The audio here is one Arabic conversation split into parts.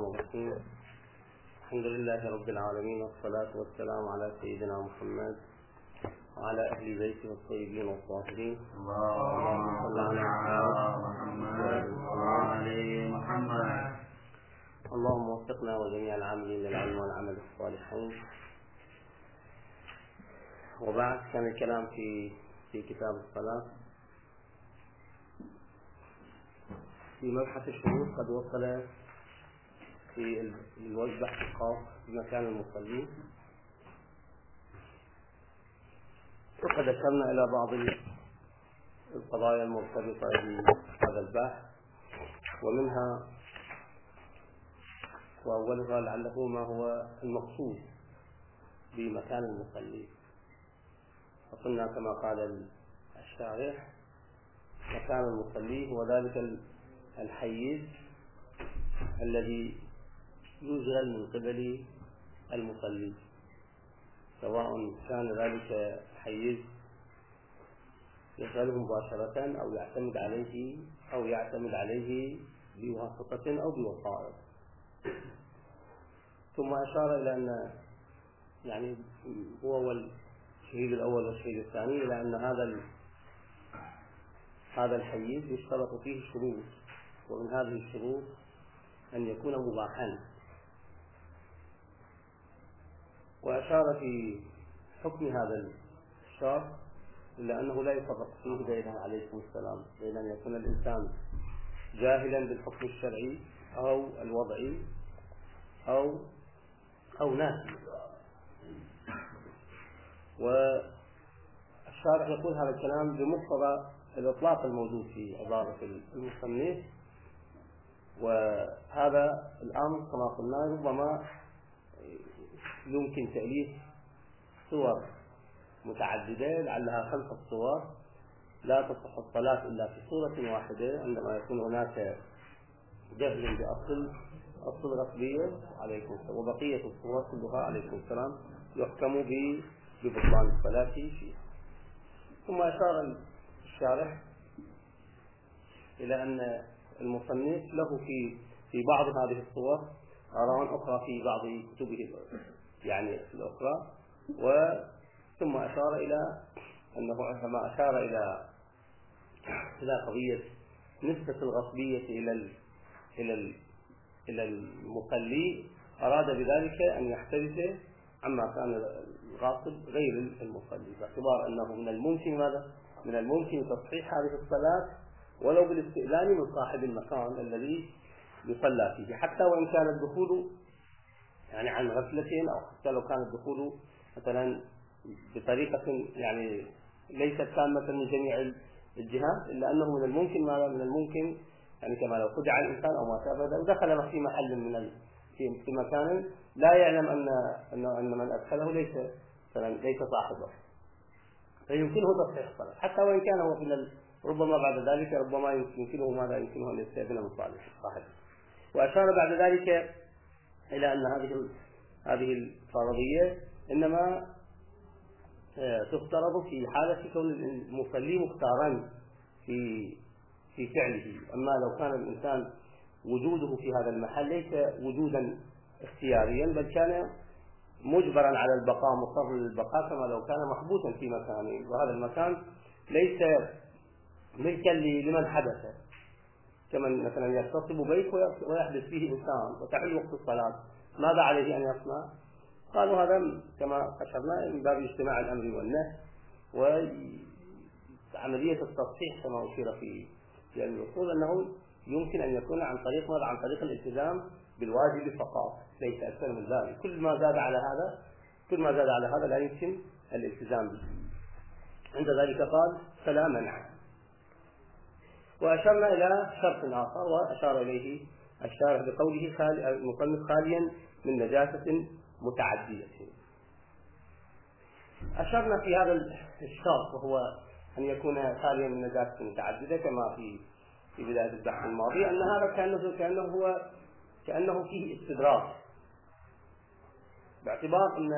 الرحمن الرحيم. الحمد لله رب العالمين، والصلاة والسلام على سيدنا محمد وعلى أهل بيته الطيبين الطاهرين. اللهم صل على محمد وعلى محمد. اللهم وفقنا وجميع العاملين للعلم والعمل الصالحين. وبعد، كان الكلام في كتاب الصلاة في مبحث الشروط، قد وصل في البحث الخاص بمكان المصلين، وقد أشرنا إلى بعض القضايا المرتبطة بهذا البحث، ومنها وأولها لعله ما هو المقصود بمكان المصلين. وقلنا كما قال الشارح: مكان المصلي هو ذلك الحيز الذي يشغل من قبل المصلي، سواء كان ذلك حيز يشغله مباشرة أو يعتمد عليه بواسطة أو بوسائط. ثم أشار إلى أن يعني هو الشهيد الأول والشهيد الثاني إلى أن هذا الحيز يشترط فيه شروط، ومن هذه الشروط أن يكون مباحا. وأشار في حكم هذا الشرط إلا أنه لا يفرق فيه بين عليكم السلام بين أن يكون الإنسان جاهلا بالحكم الشرعي أو الوضعي أو ناسي. والشارح يقول هذا الكلام بمقتضى الإطلاق الموجود في عبارة المصنف، وهذا الأمر كما قلنا ربما يمكن تأليف صور متعددة، لعلها 5 صور لا تصح الصلاة إلا في صورة واحدة، عندما يكون هناك جهل بأصل الغصبية عليكم السلام، وبقية الصور كلها عليكم السلام يحكم ببطلان الصلاة فيه. ثم أشار الشارح إلى أن المصنف له في بعض هذه الصور آراء أخرى في بعض كتبه يعني الأخرى، ثم أشار إلى أنه عندما أشار إلى قضية نسبة الغصبية إلى المصلي، أراد بذلك أن يحترز عما كان الغاصب غير المصلي، باعتبار أنه من الممكن تصحيح هذه الصلاة ولو بالاستئذان من صاحب المكان الذي يصلى فيه، حتى وإن كان الدخول يعني عن غفلة، أو حتى لو كان الدخول مثلا بطريقة يعني ليست تامة من جميع الجهات، إلا أنه من الممكن يعني كما لو خدع الإنسان أو ما شابه ذلك ودخل في محل في مكان لا يعلم أن من أدخله ليس صاحبه، فيمكنه تصحيح الصلاة حتى وإن كان هو ربما بعد ذلك يمكنه ماذا يمكنه أن يستأذن من صاحبه. وأشار بعد ذلك إلى أن هذه الفرضية إنما تفترض في حالة كون المصلي مختارا في فعله، أما لو كان الإنسان وجوده في هذا المحل ليس وجودا اختياريا، بل كان مجبرا على البقاء، مضطر للبقاء، كما لو كان محبوسا في مكان، وهذا المكان ليس ملكا لمن حدث، كمن مثلا يغتصب بيت ويحدث فيه إنسان وتحل وقت الصلاة، ماذا عليه أن يصنع؟ قالوا هذا كما أشرنا من باب اجتماع الأمر والنهي، وعملية التصحيح كما أشير في الوصول أنه يمكن أن يكون عن طريق الالتزام بالواجب فقط، ليس أكثر من ذلك. كل ما زاد على هذا لا يمكن الالتزام به. عند ذلك قال: فلا منع. وأشرنا إلى شرط آخر وأشار إليه الشارح بقوله المصنف: خاليا من نجاسة متعدية. أشرنا في هذا الشرط وهو أن يكون خاليا من نجاسة متعددة كما في بداية البحث الماضي، أن هذا كأنه فيه استدراك، باعتبار أن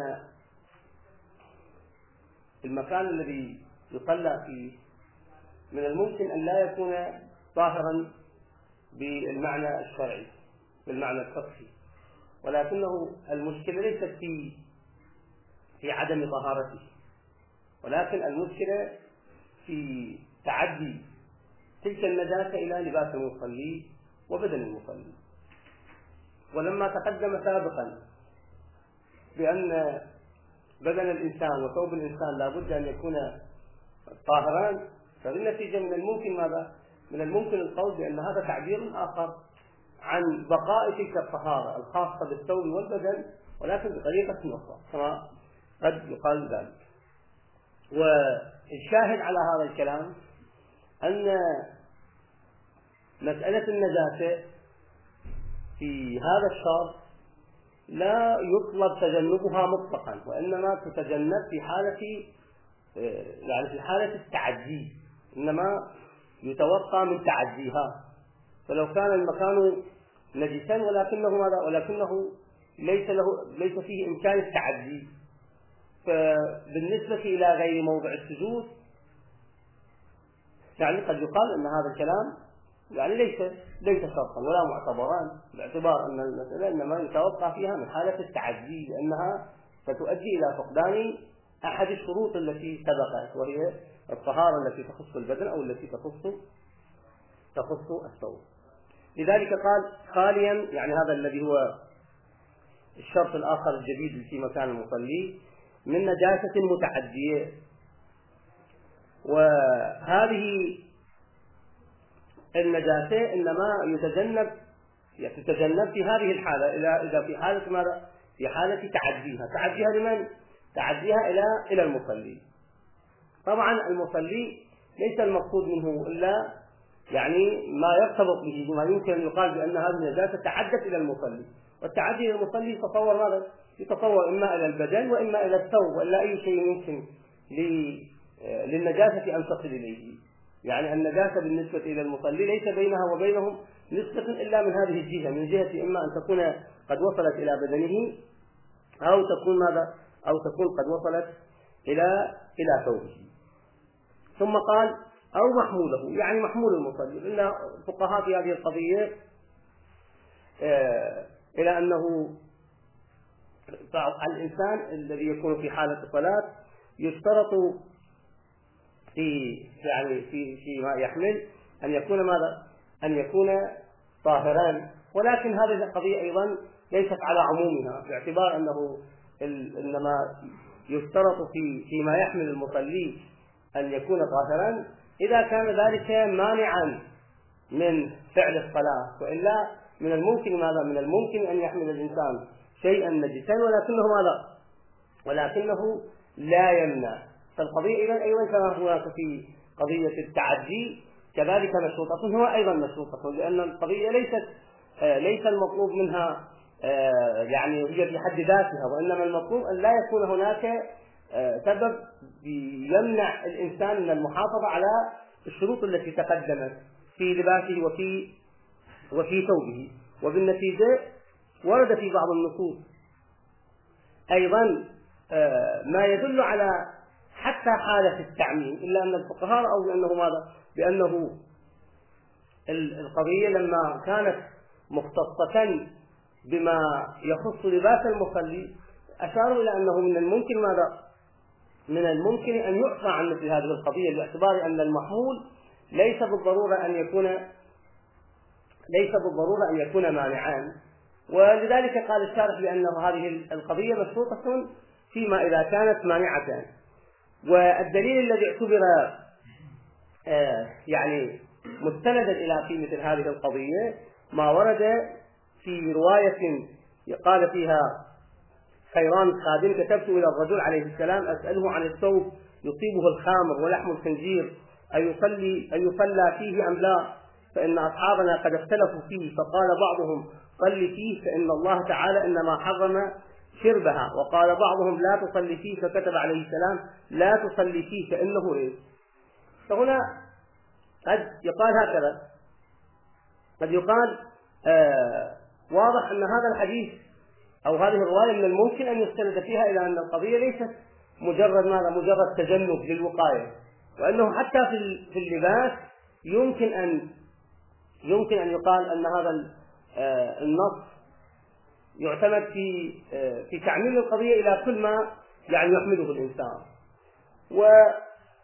المكان الذي يصلى فيه من الممكن أن لا يكون طاهرا بالمعنى الشرعي، بالمعنى الفقهي، ولكنه المشكلة ليست في عدم طهارته، ولكن المشكلة في تعدي تلك النجاسة إلى لباس المصلي وبدن المصلي. ولما تقدم سابقا بأن بدن الإنسان وثوب الإنسان لا بد أن يكون طاهران، فبالنتيجة من الممكن ماذا؟ من الممكن القول بأن هذا تعبير آخر عن بقاء تلك الطهارة الخاصة بالثوب والبدن، ولكن بطريقة أخرى كما قد يقال ذلك. والشاهد على هذا الكلام أن مسألة النجاسة في هذا الشرط لا يطلب تجنبها مطلقا، وإنما تتجنب في حالة التعدي، إنما يتوقع من تعديها. فلو كان المكان نجسا ولكنه ليس فيه إمكان التعدي، فبالنسبة إلى غير موضع السجود قد يقال أن هذا الكلام ليس شرطا ولا معتبران، باعتبار أن المسألة إنما يتوقع فيها من حالة التعدي، لأنها ستؤدي إلى فقدان أحد الشروط التي سبقت، وهي الطهارة التي تخص البدن أو التي تخص الثوب. لذلك قال خاليا، يعني هذا الذي هو الشرط الآخر الجديد في مكان المصلي، من نجاسة متعدية. وهذه النجاسة إنما تتجنب في هذه الحالة إذا في حالة ماذا؟ في حالة تعديها لمن؟ تعديها إلى المصلي. طبعا المصلي ليس المقصود منه إلا ما يرتبط به، ما يمكن أن يقال بأن هذه النجاسة تعدت إلى المصلي، والتعدي إلى المصلي يتصور ماذا؟ يتصور إما إلى البدن وإما إلى الثوب، وإلا أي شيء يمكن للنجاسة أن تصل إليه. يعني النجاسة بالنسبة إلى المصلي ليس بينها وبينهم نسبة إلا من هذه الجهة، من جهة إما أن تكون قد وصلت إلى بدنه أو تكون قد وصلت إلى ثوبه. ثم قال أو محموله، يعني محمول المصلي. إن الفقهاء في هذه القضية إلى أنه الإنسان الذي يكون في حالة الصلاة يشترط في ما يحمل أن يكون ماذا؟ أن يكون طاهران. ولكن هذه القضية أيضا ليست على عمومها، باعتبار أنه إنما يشترط فيما يحمل المصلي أن يكون طاهرا إذا كان ذلك مانعا من فعل الصلاة، وإلا من الممكن أن يحمل الإنسان شيئا نجسا ولكنه لا يمنع. فالقضية أيضا كما هناك في قضية التعدي كذلك مشروطة، هو أيضا مشروطة، لأن القضية ليس المطلوب منها هي في حد ذاتها، وإنما المطلوب أن لا يكون هناك سبب يمنع الإنسان من المحافظة على الشروط التي تقدمت في لباسه وفي ثوبه. وبالنتيجة ورد في بعض النصوص أيضا ما يدل على حتى حالة التعميم، إلا أن الفقهاء رأوا بأنه القضية لما كانت مختصة بما يخص لباس المصلي أشاروا إلى أنه من الممكن أن يعفى عن مثل هذه القضية، باعتبار أن المحمول ليس بالضرورة أن يكون مانعان. ولذلك قال الشارح بأن هذه القضية مشروطة فيما إذا كانت مانعة. والدليل الذي اعتبر مستندا إلى في مثل هذه القضية ما ورد في رواية قال فيها خيران الخادم: كتبت إلى الرجل عليه السلام أسأله عن الثوب يصيبه الخامر ولحم الخنزير أيصلى فيه أم لا، فإن أصحابنا قد اختلفوا فيه، فقال بعضهم صل فيه فإن الله تعالى إنما حرم شربها، وقال بعضهم لا تصلي فيه، فكتب عليه السلام لا تصلي فيه فإنه إيه. فهنا قد يقال هكذا، قد يقال واضح أن هذا الحديث أو هذه الرواية من الممكن أن يستند فيها إلى أن القضية ليست مجرد تجنب للوقاية، وأنه حتى في اللباس يمكن أن يقال أن هذا النص يعتمد في تعميم القضية إلى كل ما يعني يحمله الإنسان، وحسب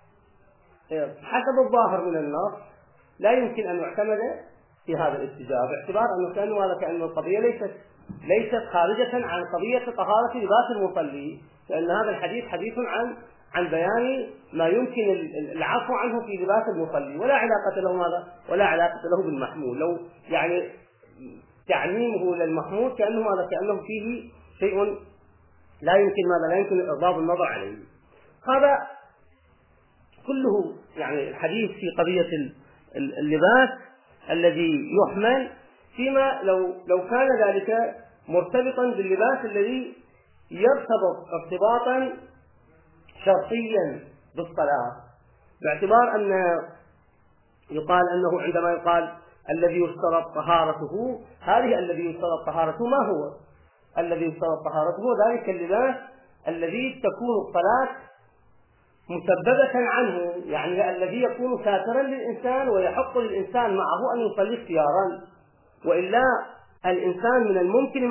الظاهر من النص لا يمكن أن يعتمد في هذا الاتجاه، باعتبار كأن القضية ليست خارجة عن قضية طهارة لباس المصلي، لأن هذا الحديث حديث عن بيان ما يمكن العفو عنه في لباس المصلي، ولا علاقة له بالمحمول. لو يعني تعميمه للمحمول كأنه فيه شيء لا يمكن إغضاض النظر عليه. هذا كله يعني الحديث في قضية اللباس الذي يحمل، فيما لو كان ذلك مرتبطا باللباس الذي يرتبط ارتباطا شرطيا بالصلاة، باعتبار أن يقال أنه عندما يقال الذي يشترط طهارته، هذه الذي يشترط طهارته ما هو؟ الذي يشترط طهارته ذلك اللباس الذي تكون الصلاة مسببة عنه، يعني الذي يكون ساترا للإنسان ويحق للإنسان معه أن يصلي اختيارا، وإلا الإنسان من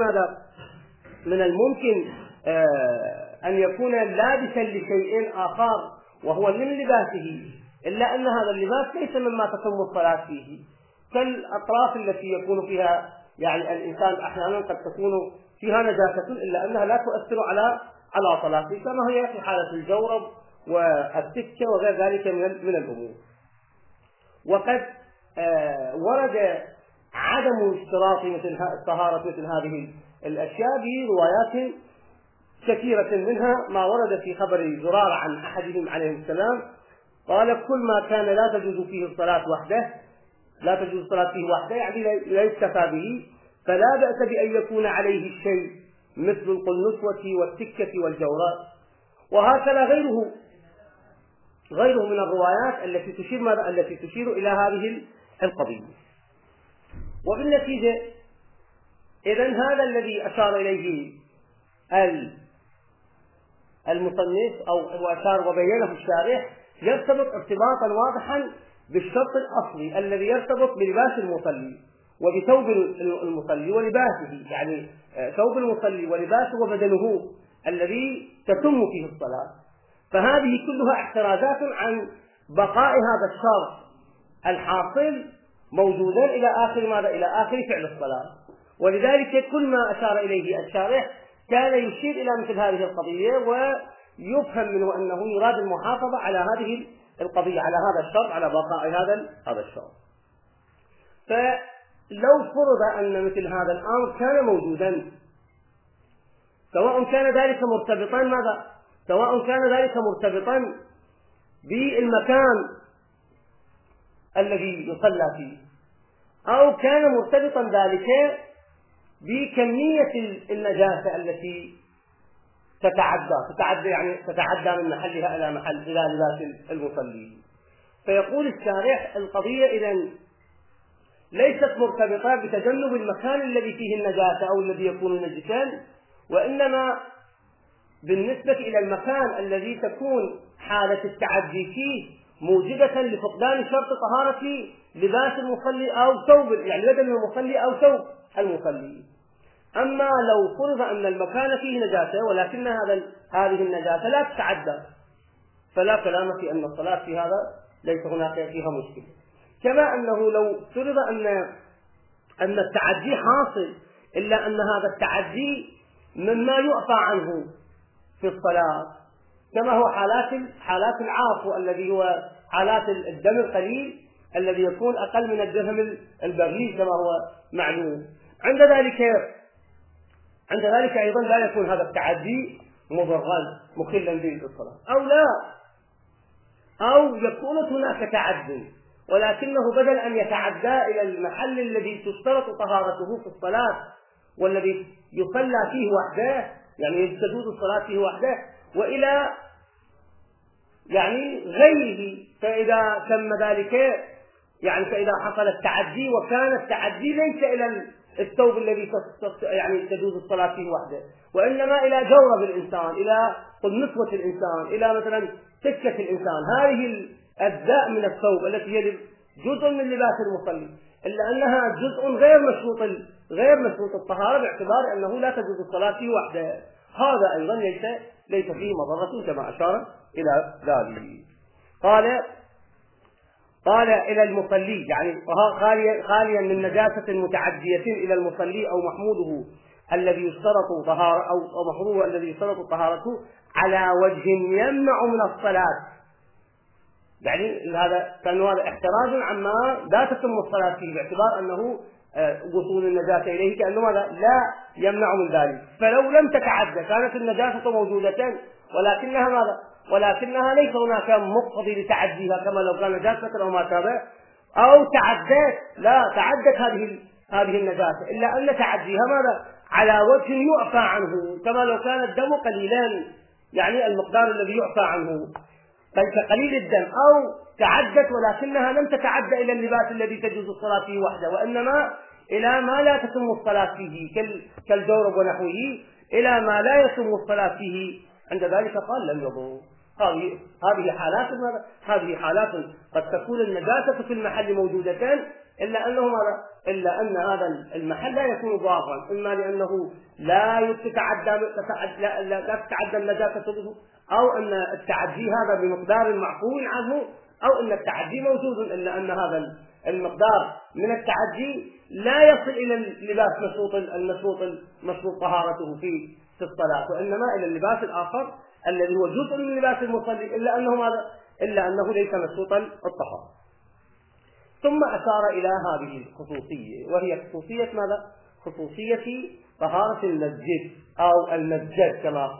الممكن أن يكون لابسا لشيء آخر وهو من لباسه، إلا أن هذا اللباس ليس مما تتم الصلاة فيه، كالأطراف التي يكون فيها يعني الإنسان أحيانا قد تكون فيها نجاسة إلا أنها لا تؤثر على صلاته، كما هي في حالة الجورب والسكة وغير ذلك من الأمور. وقد ورد عدم اشتراط طهارة مثل هذه الأشياء بروايات كثيرة، منها ما ورد في خبر زرار عن أحدهم عليه السلام قال: كل ما كان لا تجوز الصلاة فيه وحده يعني لا يكتفى به، فلا بأس بأن يكون عليه الشيء مثل القلنسوة والسكة والجورات. وهكذا غيره من الروايات التي تشير إلى هذه القضية. وبالنتيجة إذن هذا الذي أشار إليه المصنف أو أشار وبينه الشارح يرتبط ارتباطا واضحا بالشرط الأصلي الذي يرتبط بلباس المصلي وبثوب المصلي ولباسه، يعني ثوب المصلي ولباسه وبدنه الذي تتم فيه الصلاة. فهذه كلها احترازات عن بقاء هذا الشرط الحاصل موجودا إلى آخر فعل الصلاة. ولذلك كل ما أشار إليه الشارح كان يشير إلى مثل هذه القضية، ويفهم منه أنه يراد المحافظة على هذه القضية، على هذا الشرط، على بقاء هذا الشرط. فلو فرض أن مثل هذا الأمر كان موجودا، سواء كان ذلك مرتبطا بالمكان الذي يصلى فيه، أو كان مرتبطا ذلك بكمية النجاسة التي تتعدى من محلها إلى لباس المصلي. فيقول الشارح: القضية إذن ليست مرتبطة بتجنب المكان الذي فيه النجاسة أو الذي يكون نجسا، وإنما بالنسبة إلى المكان الذي تكون حالة التعدي فيه موجبة لفقدان شرط طهارة لباس المصلي أو ثوب، يعني بدن المصلي أو ثوب المصلي. أما لو فرض أن المكان فيه نجاسة ولكن هذه النجاسة لا تتعدى، فلا كلام في أن الصلاة في هذا ليس هناك فيها مشكلة. كما أنه لو فرض أن التعدي حاصل، إلا أن هذا التعدي مما يعفى عنه في الصلاة، كما هو حالات العافو الذي هو حالات الدم القليل الذي يكون أقل من الدرهم البغيث كما هو معلوم. عند ذلك أيضا لا يكون هذا التعدي مضرا مخلا بالصلاة، أو يكون هناك تعد، ولكنه بدل أن يتعدى إلى المحل الذي تشترط طهارته في الصلاة والذي يصلى فيه وحده، يعني تجوز الصلاة فيه وحده، وإلى يعني غيره، فإذا تم ذلك يعني فإذا حصل التعدي وكان التعدي ليس إلى الثوب الذي يعني تجوز الصلاة فيه وحده، وإنما إلى جورب الإنسان، إلى نسوة الإنسان، إلى مثلا سكة الإنسان، هذه الأجزاء من الثوب التي هي جزء من لباس المصلي، إلا أنها جزء غير مشروط الطهارة، باعتبار أنه لا تجوز الصلاة فيه وحده. هذا أيضا ليس فيه مضرة كما أشار إلى ذلك. قال إلى المصلي، يعني خاليا من نجاسة متعدية إلى المصلي أو محموله الذي يشترط طهارة أو محموله الذي يشترط طهارته على وجه يمنع من الصلاة. يعني هذا احتراز عما لا تتم الصلاة فيه، باعتبار أنه وصول النجاسة إليه كأنه ماذا لا يمنع من ذلك. فلو لم تتعدى كانت النجاسة موجودة ولكنها ليس هناك مقتضي لتعديها، كما لو كان نجاسة أو ما شابه، أو تعدت هذه النجاسة، إلا أن تعديها ماذا على وجه يعفى عنه، كما لو كان الدم قليلا، يعني المقدار الذي يعفى عنه كقليل الدم، أو تعدت ولكنها لم تتعدى إلى اللباس الذي تجوز الصلاة فيه وحده، وإنما إلى ما لا تتم الصلاة فيه كالجورب ونحوه، إلى ما لا يتم الصلاة فيه، عند ذلك قال لم يضر. هذه حالات قد تكون النجاسة في المحل موجودة، إلا أن هذا المحل لا يكون ضارا، إما لأنه لا تتعدى النجاسة به، أو أن التعدي هذا بمقدار معفو عنه، أو أن التعدي موجود، إلا أن هذا المقدار من التعدي لا يصل إلى اللباس مشروط طهارته في الصلاة، وإنما إلى اللباس الآخر الذي هو جزء من لباس المصلي، إلا أنه ليس مشروطا الطهارة. ثم أشار إلى هذه الخصوصية، وهي خصوصية ماذا؟ خصوصية طهارة المسجد أو المسجد كما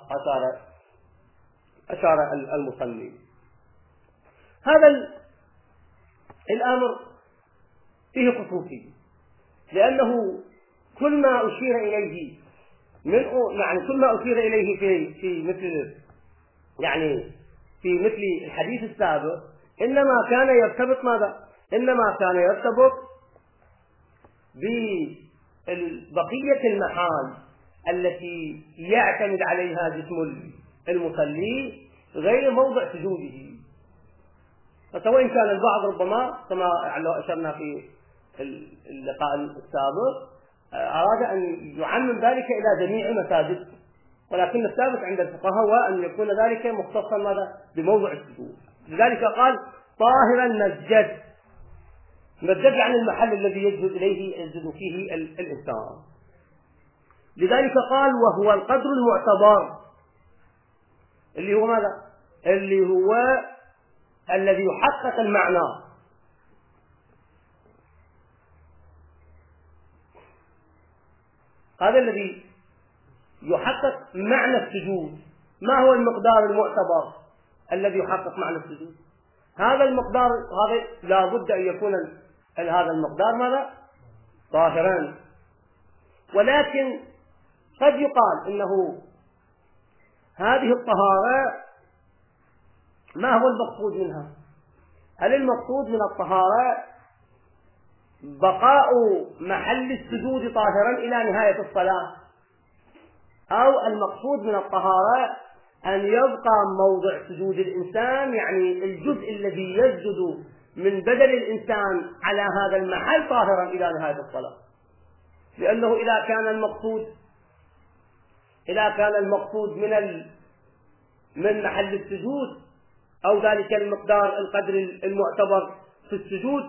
أشار المصلي. هذا الأمر فيه خصوصية، لأنه كل ما أشير إليه في مثل الحديث السابق إنما كان يرتبط ببقية المحال التي يعتمد عليها جسم المصلي غير موضع سجوده. فسواء كان البعض ربما كما أشرنا في اللقاء السابق أراد أن يعمم ذلك إلى جميع المساجد، ولكن الثابت عند الفقهاء هو أن يكون ذلك مختصا بموضع السجود. لذلك قال طاهر المسجد يعني المحل الذي يسجد فيه الإنسان. لذلك قال وهو القدر المعتبر، اللي هو ماذا؟ اللي هو الذي يحقق المعنى. هذا الذي يحقق معنى السجود. ما هو المقدار المعتبر الذي يحقق معنى السجود؟ هذا المقدار لا بد أن يكون هذا المقدار ماذا؟ طاهرا. ولكن قد يقال إنه هذه الطهارة ما هو المقصود منها؟ هل المقصود من الطهارة بقاء محل السجود طاهرا إلى نهاية الصلاة، أو المقصود من الطهارة أن يبقى موضع سجود الإنسان، يعني الجزء الذي يسجد من بدن الإنسان على هذا المحل طاهرا إلى نهاية الصلاة؟ لأنه إذا كان المقصود من محل السجود أو ذلك القدر المعتبر في السجود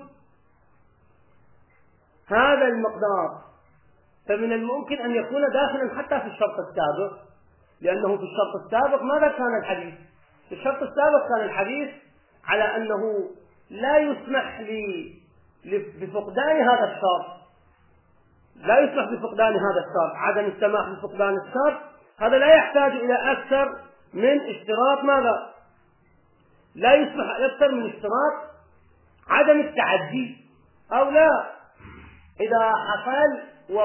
هذا المقدار، فمن الممكن أن يكون داخلا حتى في الشرط السابق، لأنه في الشرط السابق ماذا كان الحديث؟ في الشرط السابق كان الحديث على أنه لا يسمح بفقدان هذا الشرط، عدم السماح بفقدان الشرط. هذا لا يحتاج إلى أكثر من اشتراط ماذا؟ لا يسمح أكثر من اشتراط عدم التعدي، أو لا إذا حصل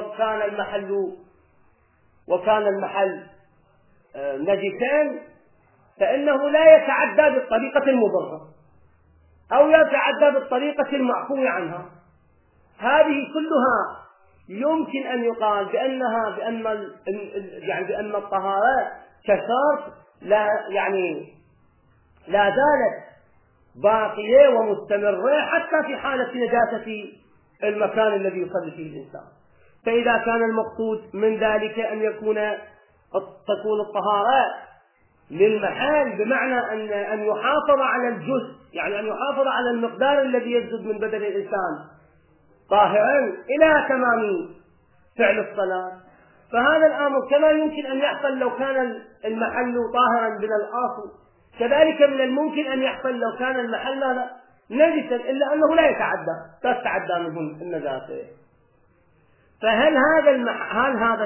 وكان المحل نجسان فإنه لا يتعدى بالطريقة المضرة أو يتعدى بالطريقة المعفو عنها. هذه كلها يمكن أن يقال بأن الطهارة كشرط لا زالت باقية ومستمرة حتى في حالة نجاسة المكان الذي يصلي فيه الإنسان. فإذا كان المقصود من ذلك أن تكون الطهارة للمحل بمعنى أن يحافظ على الجزء، يعني أن يحافظ على المقدار الذي يسجد من بدن الإنسان طاهرا إلى تمام فعل الصلاة، فهذا الأمر كما يمكن أن يحصل لو كان المحل طاهرا من الأصل، كذلك من الممكن أن يحصل لو كان المحل نجسا، إلا أنه لا تتعدى منه النجاسة. فهل هذا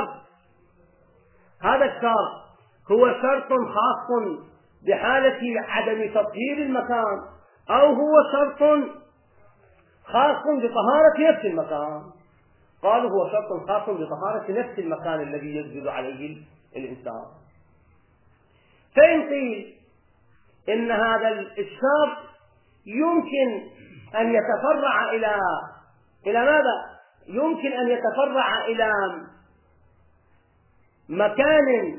الشرط هو شرط خاص بحالة عدم تطهير المكان، أو هو شرط خاص بطهارة نفس المكان؟ قالوا هو شرط خاص بطهارة نفس المكان الذي يسجد عليه الإنسان. فإن قيل إن هذا الشرط يمكن أن يتفرع إلى ماذا؟ يمكن أن يتفرع إلى مكان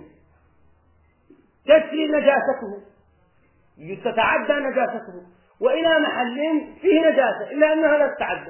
تسري نجاسته، تتعدى نجاسته، وإلى محل فيه نجاسة إلا أنها لا تتعدى.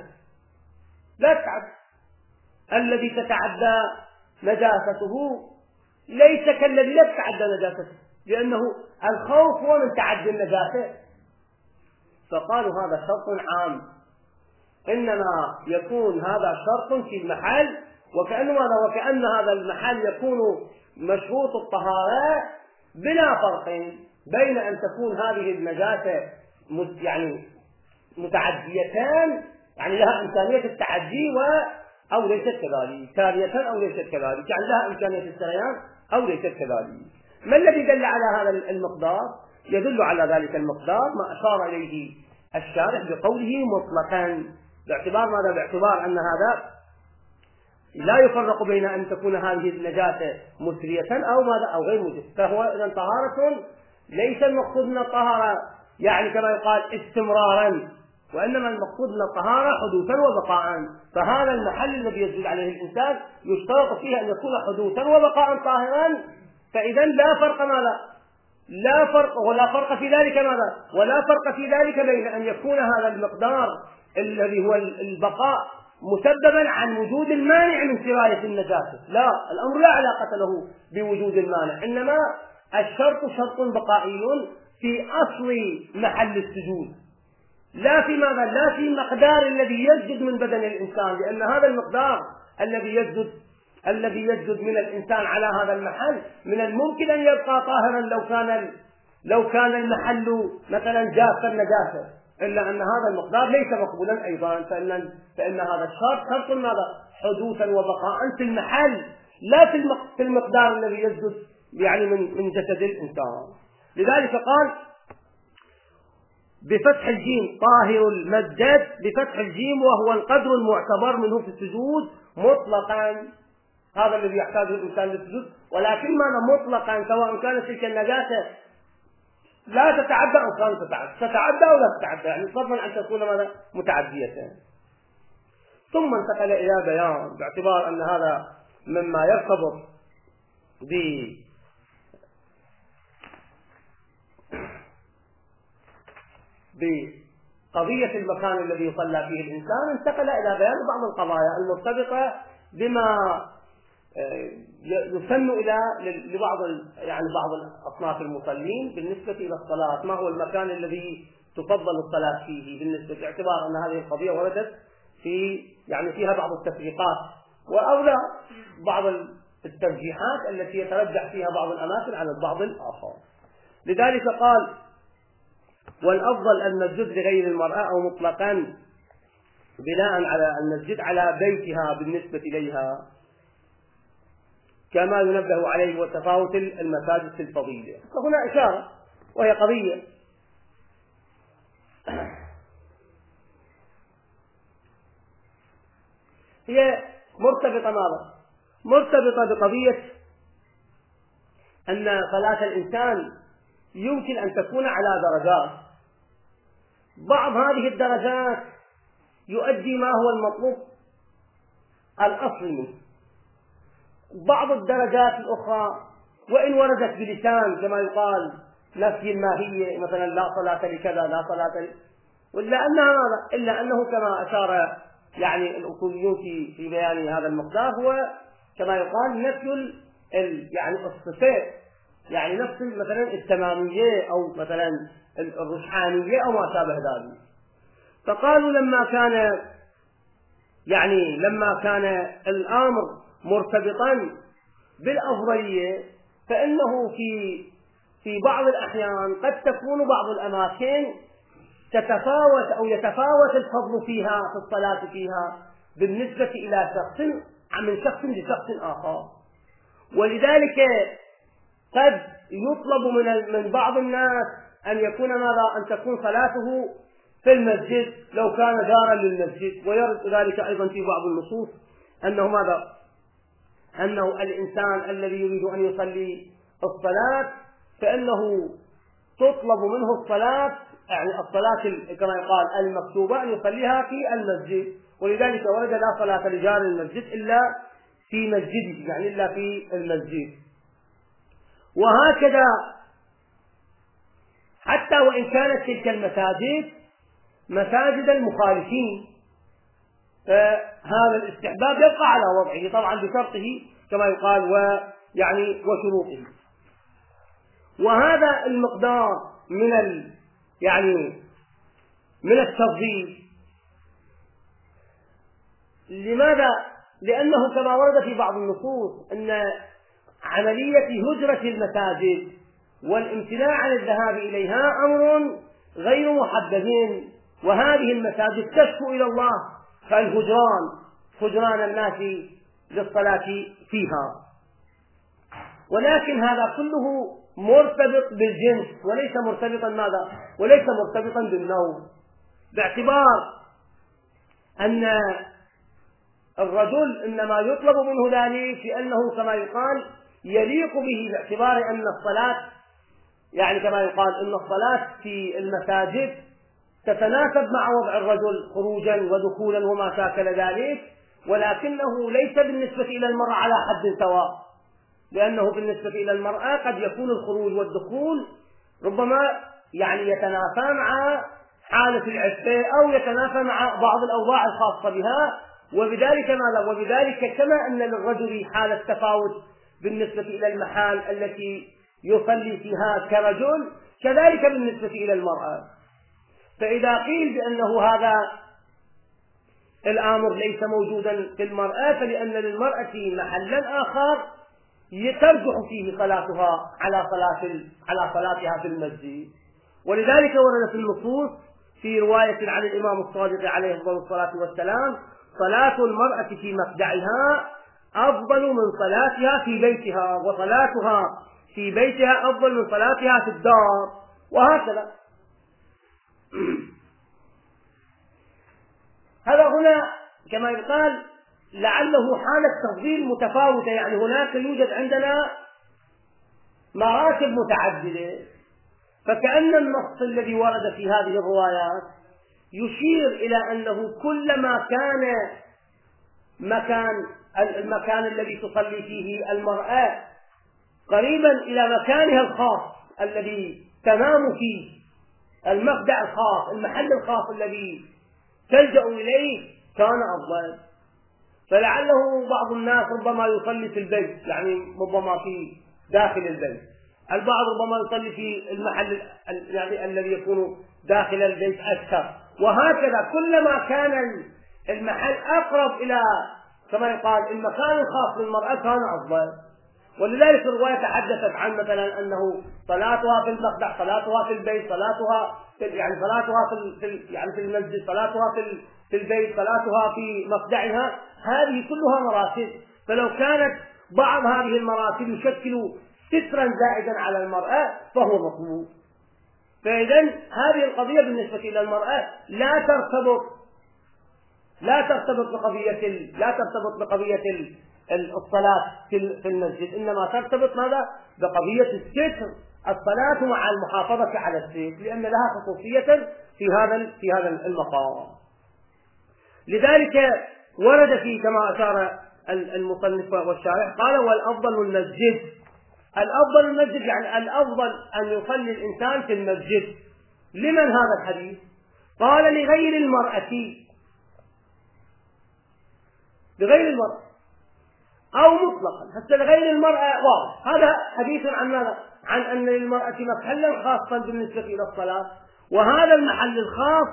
الذي تتعدى نجاسته ليس كالذي لا تتعدى نجاسته، لأنه الخوف هو من تعدي النجاسة. فقالوا هذا شرط عام، إنما يكون هذا شرط في المحل، وكأن هذا المحل يكون مشروط الطهارة بلا فرق بين أن تكون هذه النجاسة يعني متعديتان، يعني لها إمكانية التعدي أو ليست كذلك، تالية أو ليست كذلك، يعني لها إمكانية السريان أو ليست كذلك. ما الذي دل على هذا المقدار؟ يدل على ذلك المقدار ما أشار إليه الشارح بقوله مطلقا، باعتبار ماذا؟ باعتبار أن هذا لا يفرق بين أن تكون هذه النجاسة مسرية أو ماذا أو غير مسرية، فهو إذن طهارة ليس المقصود من الطهارة يعني كما يقال استمرارا، وإنما المقصود من الطهارة حدوثا وبقاء. فهذا المحل الذي يسجد عليه الإنسان يشترط فيه أن يكون حدوثا وبقاء طاهرا، فإذا لا فرق في ذلك ماذا؟ ولا فرق في ذلك بين أن يكون هذا المقدار الذي هو البقاء مسببا عن وجود المانع من سراية النجاسة، لا، الأمر لا علاقة له بوجود المانع، إنما الشرط شرط بقائي في أصل محل السجود، لا في ماذا؟ لا في المقدار الذي يسجد من بدن الإنسان، لأن هذا المقدار الذي يسجد من الإنسان على هذا المحل من الممكن أن يبقى طاهرا لو كان المحل مثلا جافا النجاسة، إلا أن هذا المقدار ليس مقبولا أيضا، فإن هذا الشرط شرط ماذا؟ حدوثا وبقاء في المحل، لا في المقدار الذي يسجد يعني من جسد الإنسان. لذلك قال بفتح الجيم طاهر المسجد، بفتح الجيم، وهو القدر المعتبر منه في السجود مطلقا، هذا الذي يحتاجه الإنسان للسجود، ولكن ماذا؟ مطلقا، سواء كانت تلك النجاسة لا تتعدى أو كانت تتعدى أو لا تتعدى، يعني فضلا أن تكون ماذا؟ متعدية. ثم انتقل إلى بيان باعتبار أن هذا مما يرتبط بقضية المكان الذي يصلى فيه الإنسان، انتقل إلى بيان بعض القضايا المرتبطة بما يسن لبعض بعض أصناف المصلين بالنسبة إلى الصلاة، ما هو المكان الذي تفضل الصلاة فيه بالنسبة، باعتبار أن هذه القضية وردت فيها بعض التفريقات وأولى بعض الترجيحات التي يترجح فيها بعض الأماكن على البعض الآخر. لذلك قال والأفضل أن نسجد لغير المرأة أو مطلقا بناء على أن نسجد على بيتها بالنسبة إليها، كما ينبه عليه وتفاوت المساجد في الفضيلة. فهنا إشارة وهي قضية هي مرتبطة ماذا؟ مرتبطة بقضية أن صلاة الإنسان يمكن أن تكون على درجات، بعض هذه الدرجات يؤدي ما هو المطلوب الأصل منه، بعض الدرجات الأخرى وإن وردت بلسان كما يقال نفي الماهية، مثلا لا صلاة لكذا لا صلاة إلا أنه كما أشار يعني الأصوليون في بيان هذا المقدار هو كما يقال نفي يعني الصفات، يعني نفس مثلا التمامية أو مثلا الرجحانية أو ما شابه ذلك. فقالوا لما كان الأمر مرتبطا بالأفضلية، فإنه في بعض الأحيان قد تكون بعض الأماكن تتفاوت أو يتفاوت الفضل فيها في الصلاة فيها بالنسبة إلى شخص من شخص لشخص آخر. ولذلك قد يطلب من بعض الناس أن يكون أن تكون صلاته في المسجد لو كان جارا للمسجد، ويرد ذلك أيضا في بعض النصوص أنه الإنسان الذي يريد أن يصلي الصلاة فإنه تطلب منه الصلاة، يعني الصلاة كما يقال المكتوبة أن يصليها في المسجد. ولذلك ورد لا صلاة لجار المسجد إلا في مسجده، يعني إلا في المسجد. وهكذا حتى وإن كانت تلك المساجد مساجد المخالفين، فهذا الاستحباب يبقى على وضعه طبعا بشرطه كما يقال وشروطه. وهذا المقدار من التفضيل. لماذا؟ لأنه كما ورد في بعض النصوص أن عملية هجرة المساجد والامتناع عن الذهاب إليها أمر غير محدد، وهذه المساجد تشكو إلى الله هجران الناس للصلاة فيها. ولكن هذا كله مرتبط بالجنس وليس مرتبطا بالنوع، باعتبار أن الرجل إنما يطلب منه ذلك لأنه كما يقال يليق به، باعتبار أن الصلاة كما يقال أن الصلاة في المساجد تتناسب مع وضع الرجل خروجا ودخولا وما شاكل ذلك، ولكنه ليس بالنسبة إلى المرأة على حد سواء، لأنه بالنسبة إلى المرأة قد يكون الخروج والدخول ربما يتنافى مع حالة العفة أو يتنافى مع بعض الأوضاع الخاصة بها. وبذلك كما أن للرجل حالة تفاوت بالنسبة إلى المحال التي يصلي فيها كرجل، كذلك بالنسبة إلى المرأة. فإذا قيل بأنه هذا الأمر ليس موجودا في المرأة، فلأن للمرأة محلا آخر ترجح فيه صلاتها على صلاتها في المسجد. ولذلك وردت النصوص في رواية عن الإمام الصادق عليه الصلاة والسلام: صلاة المرأة في مخدعها أفضل من صلاتها في بيتها، وصلاتها في بيتها أفضل من صلاتها في الدار، وهكذا. هذا هنا كما يقال لعله حالة تفضيل متفاوتة، هناك يوجد عندنا مراتب متعددة، فكأن النص الذي ورد في هذه الروايات يشير إلى أنه كلما كان المكان الذي تصلي فيه المرأة قريبا إلى مكانها الخاص الذي تنام فيه، المخدع الخاص، المحل الخاص الذي تلجأ إليه، كان أفضل. فلعله بعض الناس ربما يصلي في البيت، ربما في داخل البيت، البعض ربما يصلي في المحل الذي يكون داخل البيت أكثر، وهكذا كلما كان المحل أقرب إلى كما يقال المكان الخاص للمرأة كان أفضل. ولذلك الرواية تحدثت عن مثلا أنه صلاتها في المخدع، صلاتها في البيت، صلاتها في المسجد، صلاتها في البيت، صلاتها في مخدعها، هذه كلها مراتب. فلو كانت بعض هذه المراتب يشكل سترا زائدا على المرأة فهو مطلوب. فإذا هذه القضية بالنسبة إلى المرأة لا ترتبط بقضية الصلاة في المسجد، إنما ترتبط ماذا؟ بقضية الستر، الصلاة مع المحافظة على الستر، لأن لها خصوصية في هذا المقام. لذلك ورد فيه كما أشار المصنف والشارح قال: والأفضل المسجد. الأفضل المسجد الأفضل أن يصلي الإنسان في المسجد. لمن هذا الحديث؟ قال: لغير المرأة، لغير المرأة أو مطلقا. حتى لغير المرأة واضح، هذا حديث عن ماذا؟ عن أن للمرأة محلا خاصا بالنسبة إلى الصلاة، وهذا المحل الخاص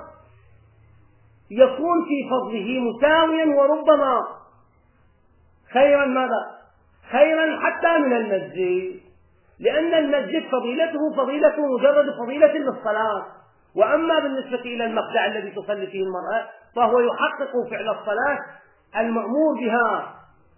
يكون في فضله مساويا وربما خيرا ماذا؟ خيرا حتى من المسجد، لأن المسجد فضيلته مجرد فضيلة للصلاة، وأما بالنسبة إلى المقطع الذي تصلي فيه المرأة فهو يحقق فعل الصلاة المأمور بها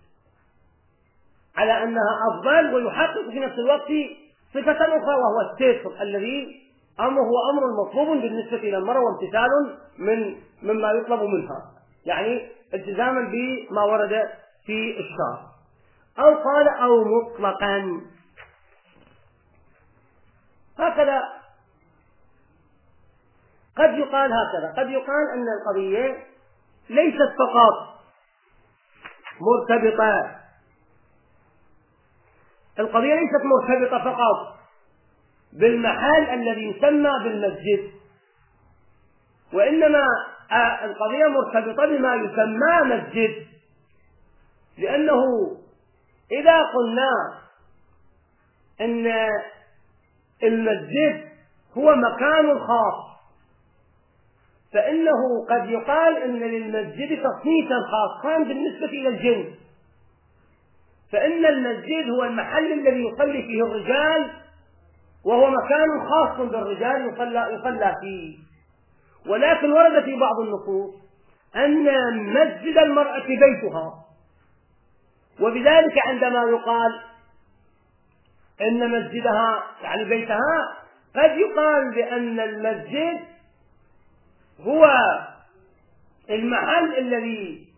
على أنها أفضل، ويحقق في نفس الوقت صفة أخرى وهو الستر الذي هو أمر مطلوب بالنسبة إلى المرأة وامتثال مما يطلب منها، يعني التزاما بما ورد في الشرع. أو قال أو مطلقا، هكذا قد يقال هكذا، قد يقال أن القضية ليست فقط مرتبطة، القضية ليست مرتبطة فقط بالمحل الذي يسمى بالمسجد، وإنما القضية مرتبطة بما يسمى مسجد، لأنه إذا قلنا أن المسجد هو مكان خاص فإنه قد يقال أن للمسجد تصنيفا خاصا بالنسبة إلى الجنس، فإن المسجد هو المحل الذي يصلي فيه الرجال، وهو مكان خاص بالرجال يصلى فيه. ولكن ورد في بعض النصوص أن مسجد المرأة بيتها، وبذلك عندما يقال أن مسجدها يعني بيتها قد يقال بأن المسجد هو المحل الذي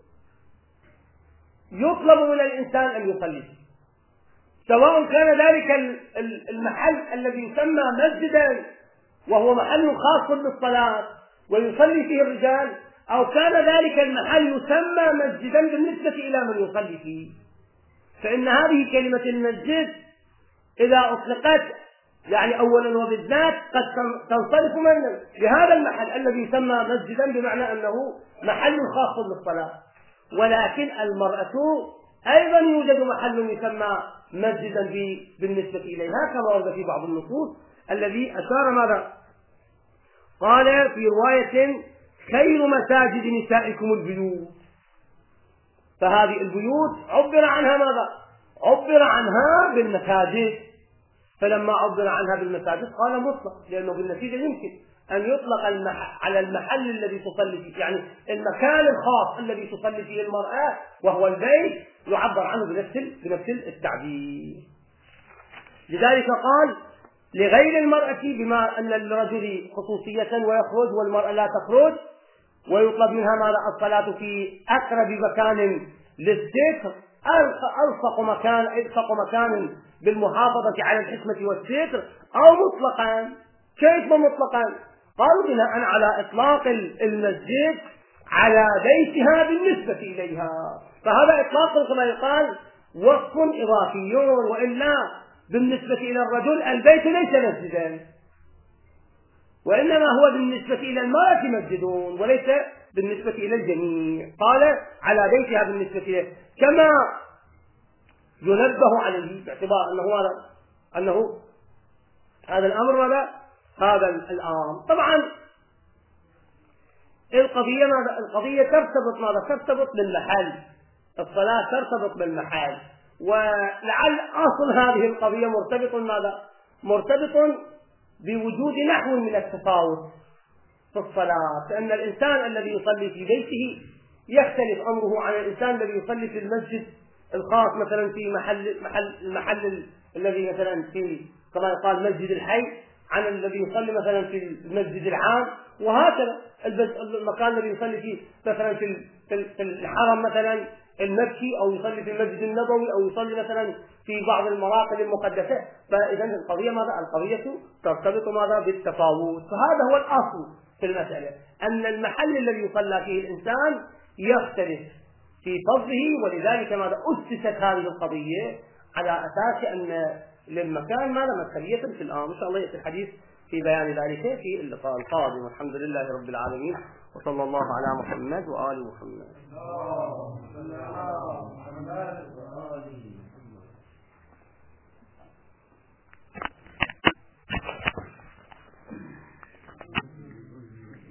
يطلب من الإنسان أن يصلي فيه، سواء كان ذلك المحل الذي يسمى مسجدا وهو محل خاص بالصلاة ويصلي فيه الرجال، أو كان ذلك المحل يسمى مسجدا بالنسبة إلى من يصلي فيه. فإن هذه كلمة المسجد إذا أطلقت يعني أولا وبالذات قد تنصرف من لهذا المحل الذي يسمى مسجدا بمعنى أنه محل خاص بالصلاة، ولكن المرأة أيضا يوجد محل يسمى مسجدا بالنسبة إليها كما ورد في بعض النصوص الذي أشار ماذا؟ قال في رواية خير مساجد نسائكم البيوت، فهذه البيوت عبر عنها ماذا؟ عبر عنها بالمساجد، فلما عبر عنها بالمساجد قال مطلق، لأنه بالنتيجة يمكن أن يطلق على المحل الذي تصلي فيه، يعني المكان الخاص الذي تصلي فيه المرأة وهو البيت يعبر عنه بنفس التعبير. لذلك قال لغير المرأة، بما أن للرجل خصوصية ويخرج والمرأة لا تخرج، ويطلب منها ماذا؟ الصلاة في أقرب مكان للستر، ألصق مكان بالمحافظة على الحكمة والستر، أو مطلقا. كيف مطلقا؟ قالوا بناء على إطلاق المسجد على بيتها بالنسبة إليها، فهذا إطلاق كما يقال وصف إضافي، وإلا بالنسبة إلى الرجل البيت ليس مسجدا، وإنما هو بالنسبة إلى المرأة مسجد وليس بالنسبة إلى الجميع. قال على بيتها بالنسبة إليه، كما ينبه عليه باعتبار أنه هذا الأمر ماذا؟ هذا الأمر طبعا القضية ماذا؟ القضية ترتبط ماذا؟ ترتبط بالمحل، الصلاة ترتبط بالمحل، ولعل أصل هذه القضية مرتبط ماذا؟ مرتبط بوجود نحو من التفاوت في الصلاة، فإن الإنسان الذي يصلي في بيته يختلف أمره عن الإنسان الذي يصلي في المسجد الخاص، مثلا في المحل الذي مثلا في كما يقال مسجد الحي، عن الذي يصلي مثلا في المسجد العام، وهكذا المكان الذي يصلي فيه مثلا في الحرم مثلا المكي، أو يصلي في المسجد النبوي، أو يصلي مثلا في بعض المراقد المقدسة. فإذا القضية ماذا؟ القضية ترتبط ماذا؟ بالتفاوت. فهذا هو الأصل في المسألة، أن المحل الذي يصلى فيه الإنسان يختلف في فضله، ولذلك ماذا؟ أسست هذه القضية على أساس أن للمكان ماذا؟ مدخلية في الأمر. إن شاء الله يأتي الحديث في بيان ذلك في اللقاء القادم، والحمد لله رب العالمين، وصلى الله على محمد وآل محمد. اللهم صل على محمد وآله